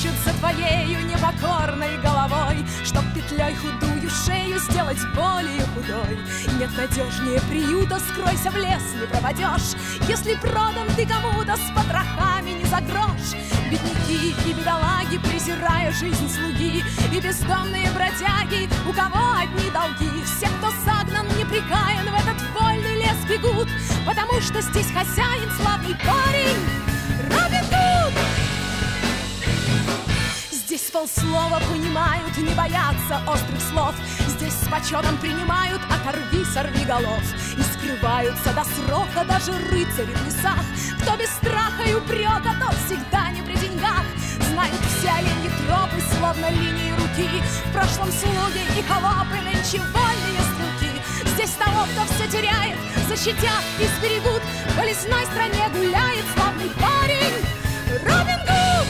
скачут за твоею непокорной головой, чтоб петлей худую шею сделать более худой. Нет надежнее приюта, скройся в лес, не пропадешь, если продан ты кому-то с потрохами не за грош. Бедняки и бедолаги, презирая жизнь слуги, и бездомные бродяги, у кого одни долги. Все, кто загнан непрекаян, в этот вольный лес бегут, потому что здесь хозяин славный парень Робин Гуд. Здесь полслова понимают, не боятся острых слов. Здесь с почетом принимают оторви сорви голов. И скрываются до срока даже рыцари в лесах. Кто без страха и упрека, тот всегда не при деньгах. Знают все оленьи тропы, словно линии руки. В прошлом слуги и холопы, нынче вольные стрелки. Здесь того, кто все теряет, защитят и сберегут. В лесной стране гуляет славный парень Робин Гуд.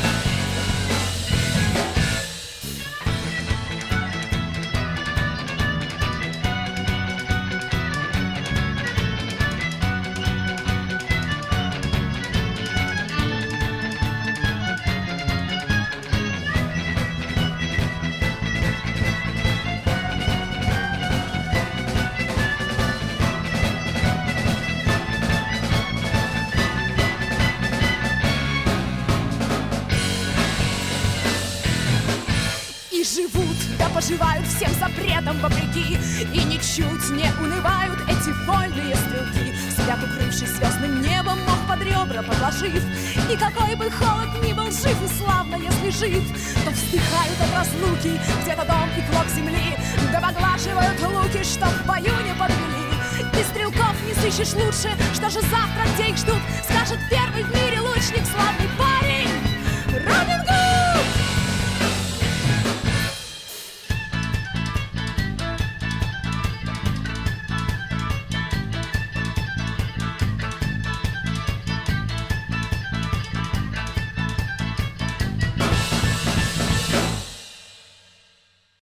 Живут, да поживают всем запретам вопреки, и ничуть не унывают эти вольные стрелки. Спят, укрывшись звездным небом, мох под ребра подложив. И какой бы холод ни был, жив и славно, если жив, то вздыхают от разлуки где-то дом и клок земли, да поглаживают луки, чтоб в бою не подвели. Ты стрелков не сыщешь лучше, что же завтра, где их ждут, скажет первый в мире лучник, славный парень Робин